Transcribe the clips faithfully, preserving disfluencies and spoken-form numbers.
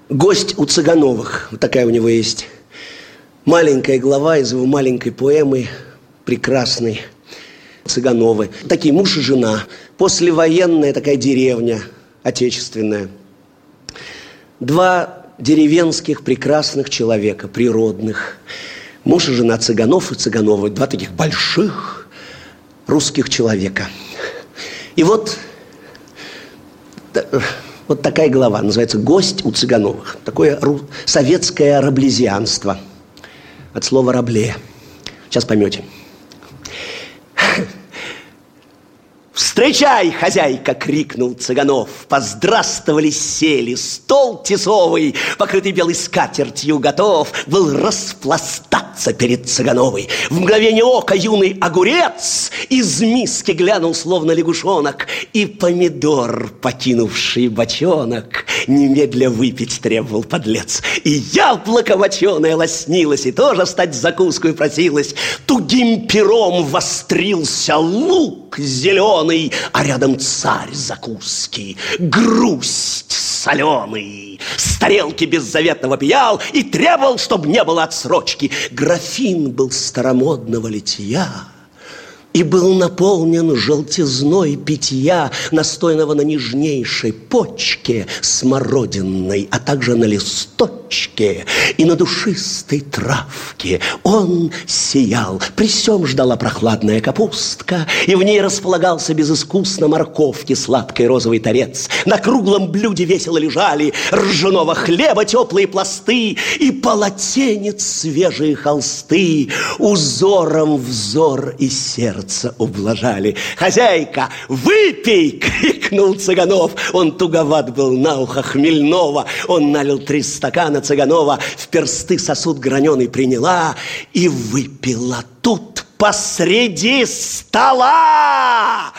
Гость у Цыгановых. Вот такая у него есть маленькая глава из его маленькой поэмы прекрасной «Цыгановы». Такие муж и жена. Послевоенная такая деревня отечественная. Два деревенских прекрасных человека, природных. Муж и жена Цыганов и Цыгановы. Два таких больших русских человека. И вот... Вот такая глава, называется «Гость у Цыгановых». Такое советское раблезианство. От слова «рабле». Сейчас поймете. «Встречай, хозяйка!» — крикнул Цыганов. Поздравствовали, сели. Стол тесовый, покрытый белой скатертью, готов был распластаться перед Цыгановой. В мгновение ока юный огурец из миски глянул, словно лягушонок, и помидор, покинувший бочонок, немедля выпить требовал подлец. И яблоко моченое лоснилось, и тоже стать закуску просилось. Тугим пером вострился лук зеленый, а рядом царь закуски, грусть соленый. С тарелки беззаветного пиял и требовал, чтобы не было отсрочки. Графин был старомодного литья и был наполнен желтизной питья, настойного на нежнейшей почке смородинной, а также на листочке и на душистой травке. Он сиял, при сём ждала прохладная капустка, и в ней располагался безыскусно морковки сладкий розовый торец. На круглом блюде весело лежали ржаного хлеба теплые пласты и полотенец свежие холсты, узором взор и сердце ублажали. «Хозяйка, выпей!» — крикнул Цыганов. Он туговат был на ухо хмельного. Он налил три стакана. Цыганова в персты сосуд граненый приняла и выпила. Тут посреди стола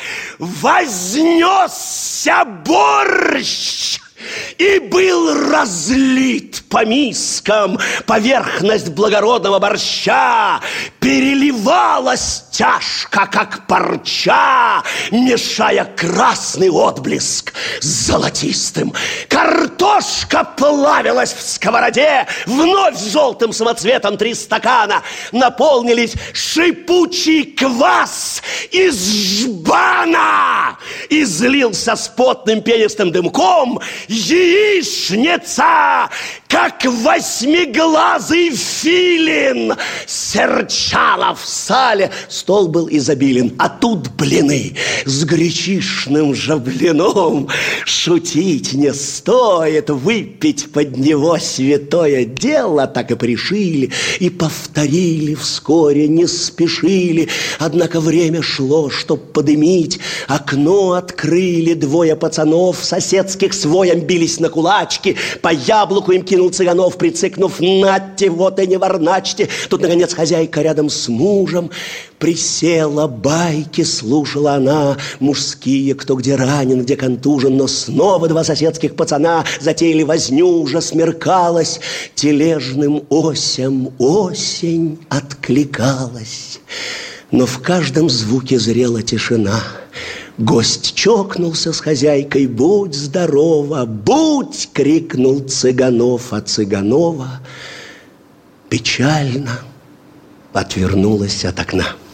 вознесся борщ и был разлит по мискам. Поверхность благородного борща переливалась тяжко, как парча, мешая красный отблеск с золотистым. Картошка плавилась в сковороде, вновь желтым самоцветом три стакана наполнились шипучий квас из жбана, и злился с потным пенистым дымком яичница, как восьмиглазый филин, серчала в сале. Стол был изобилен, а тут блины с гречишным же блином. Шутить не стоит, выпить под него святое дело. Так и пришили, и повторили вскоре, не спешили. Однако время шло, чтоб подымить. Окно открыли двое пацанов, соседских своем бились на кулачки. По яблоку им кинул Цыганов, прицикнув: «Нате, вот и не ворначьте». Тут, наконец, хозяйка рядом с мужем присела, байки слушала она, мужские, кто где ранен, где контужен. Но снова два соседских пацана затеяли возню, уже смеркалась. Тележным осям осень откликалась, но в каждом звуке зрела тишина. Гость чокнулся с хозяйкой: «Будь здорова, будь!» — крикнул Цыганов, а Цыганова печально отвернулась от окна.